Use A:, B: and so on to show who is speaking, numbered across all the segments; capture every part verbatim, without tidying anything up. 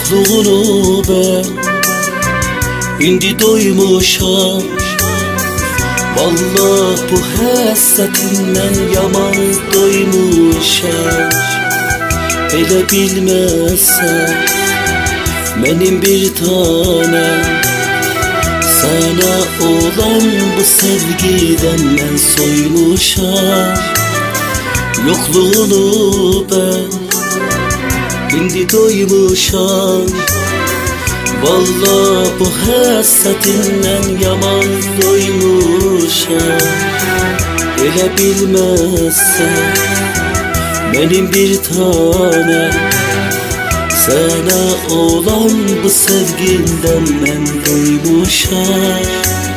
A: yokluğunu ben indi doymuşam. Vallahi bu həssətindən yaman doymuşam. Elə bilməsən mənim bir tanem, sana olan bu sevgiden mən soymuşam. Yokluğunu ben indi doymuşam. Vallahi bu həssətindən yaman doymuşam. Elə bilməzsən benim bir tanem, sana olan bu sevginden mən doymuşam.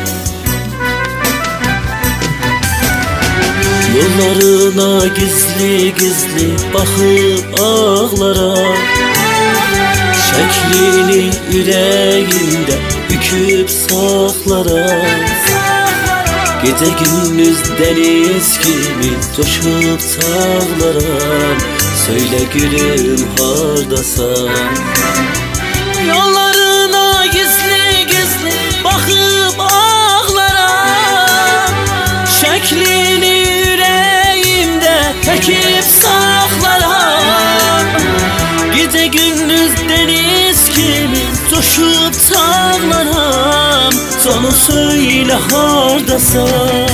A: Yollarına gizli gizli bakıp ağlaram. Şeklini yüreğimde büküp saklaram. Gece gündüz deniz gibi coşup sağlaram. Söyle gülüm hardasan.
B: Yollarına gizli gizli bakıp ağlaram. Şeklini yüreğimde çekip saklaram. Gece gündüz deniz gibi coşup sağlaram. Sonu söyle hardasan.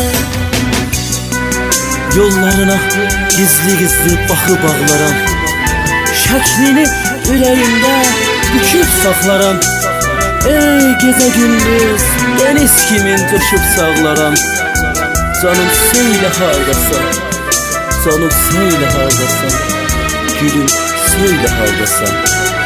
A: Yollarına gizli gizli bakıp ağlaram. Şeklini yüreğimde büküp saklaram. Ey gece gündüz deniz kimin coşup sağlaram. Canım söyle hardasan, canım söyle hardasan, gülüm söyle hardasan.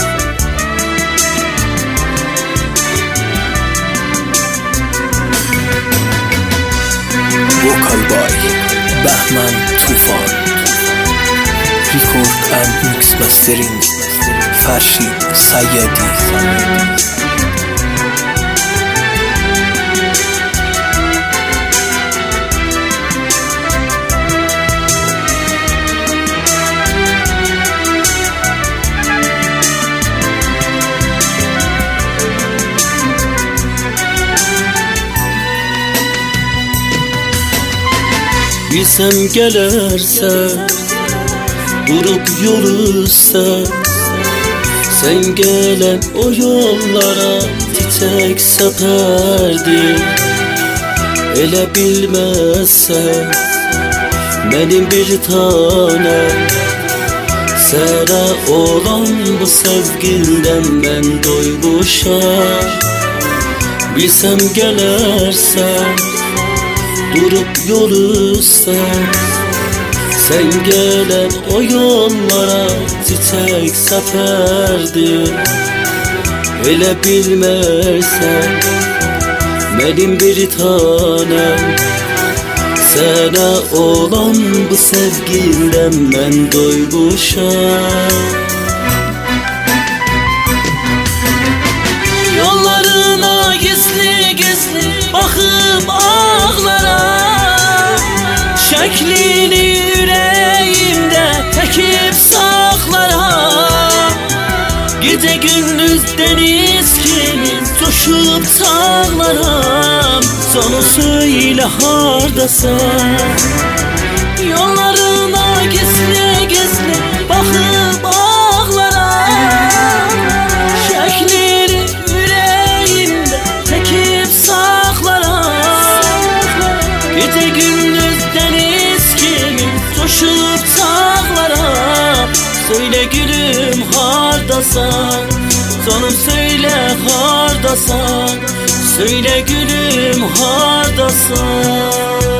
C: Vocal by Bahman Tufan. Record and mix mastering Farshid Sayyadi.
A: Bilsem gelersen, durup yol üstsen, sen gelen o yollara titek seperdim. Elə bilmezsen benim bir tanem, sana olan bu sevginden ben doymuşam. Bilsem gelersen, durup yol üstsen, sen gelen o yollara çiçek seperdim. Elə bilmezsen benim bir tanem, sana olan bu sevginden ben doymuşam.
B: Yollarına gizli gizli bakıp ağlaram. Şeklini yüreğimde çekip saklaram. Gece gündüz deniz gibi coşup sağlaram. Sonu söyle hardasan. Yollarına gizli gizli bakıp ağlaram. Şeklini yüreğimde çekip saklaram. Gece gündüz deniz gibi coşup sağlaram. Söyle gülüm hardasan, canım söyle hardasan. Söyle gülüm hardasan.